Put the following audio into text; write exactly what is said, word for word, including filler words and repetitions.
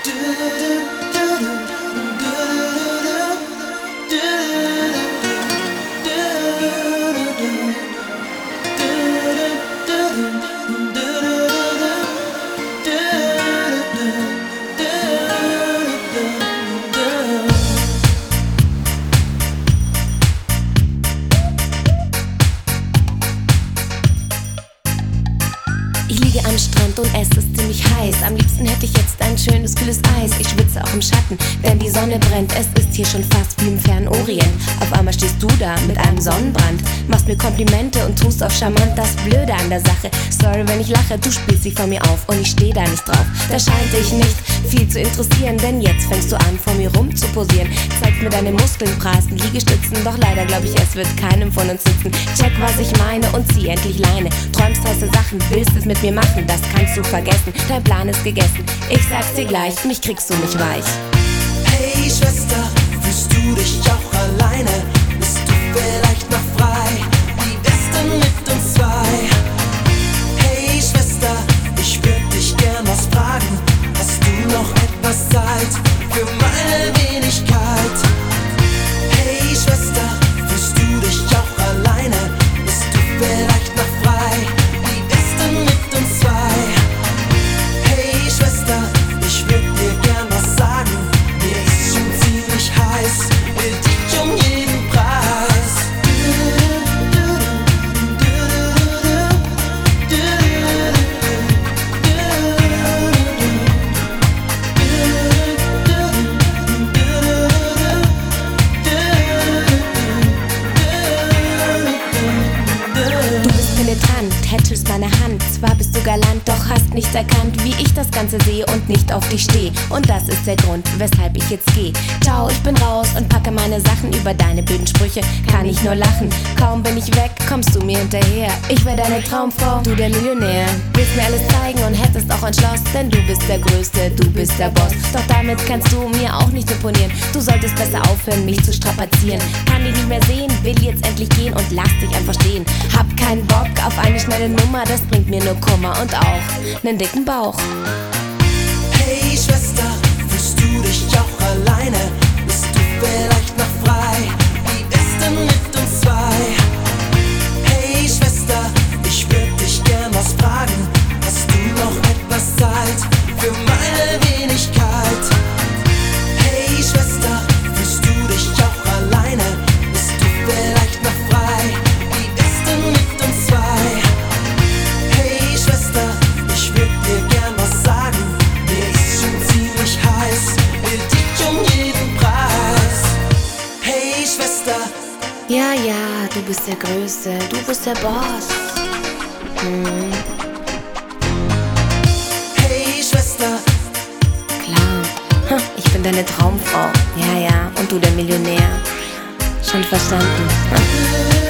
Ich liege am Strand und es ist ziemlich heiß. Am liebsten hätte ich jetzt ein schönes, kühles Eis. Ich schwitze auch im Schatten, denn die Sonne brennt. Es ist hier schon fast wie im fernen Orient. Auf einmal stehst du da mit einem Sonnenbrand, machst mir Komplimente und tust auf charmant. Das Blöde an der Sache, sorry wenn ich lache, du spielst dich vor mir auf und ich steh da nicht drauf. Da scheint dich nicht viel zu interessieren, denn jetzt fängst du an, vor mir rum zu posieren. Zeigst mir deine Muskeln, prasten Liegestützen, doch leider glaub ich, es wird keinem von uns sitzen. Check, was ich meine und zieh endlich Leine. Träumst heiße Sachen, willst es mit mir machen, das kannst du vergessen. Dein Plan ist gegessen, ich sag's dir gleich, mich kriegst du nicht weich. Hey Schwester, fühlst du dich auch alleine? Bist du vielleicht noch frei? Wie wär's denn mit uns zwei? Hey Schwester, ich würd dich gern was fragen. Hast du noch etwas Zeit für meine Wenigkeit? Hey Schwester, fühlst du dich auch alleine? Bist du vielleicht noch frei? Wie wär's denn mit uns zwei? Hey Schwester, ich würd dir gern was sagen. Mir ist schon ziemlich heiß, will dich um jeden Preis. Du bist penetrant, tätschelst meine Hand. Zwar bist du galant, doch hast nicht erkannt, wie ich das Ganze sehe und nicht auf dich steh. Und das ist der Grund, weshalb ich jetzt geh. Ciao, ich bin raus und packe meine Sachen. Über deine blöden Sprüche kann ich nur lachen. Kaum bin ich weg, kommst du mir hinterher. Ich wär deine Traumfrau, du der Millionär. Willst mir alles zeigen und hättest auch ein Schloss, denn du bist der Größte, du bist der Boss. Doch damit kannst du mir auch nicht imponieren. Du solltest besser aufhören, mich zu strapazieren. Kann dich nicht mehr sehen, will jetzt endlich gehen und lass dich einfach stehen. Hab keinen Bock auf eine schnelle Nummer, das bringt mir nur Kummer und auch nen dicken Bauch. Hey Schwester, fühlst du dich auch alleine? Bist du vielleicht noch frei? Wie wär's denn mit uns zwei? Hey Schwester, ich würd dich gern was fragen. Hast du noch etwas Zeit für meine Wenigkeit? Hey Schwester, fühlst du dich auch alleine? Bist du vielleicht noch frei? Wie wär's denn mit uns zwei? Hey Schwester, ich würd dir gern was sagen. Mir ist schon ziemlich heiß, will dich um jeden Preis. Hey Schwester, Ja, ja, du bist der Größte, du bist der Boss. Hm, hey Schwester, klar, ha, ich bin deine Traumfrau. Ja, ja, und du der Millionär. Schon verstanden. Ha.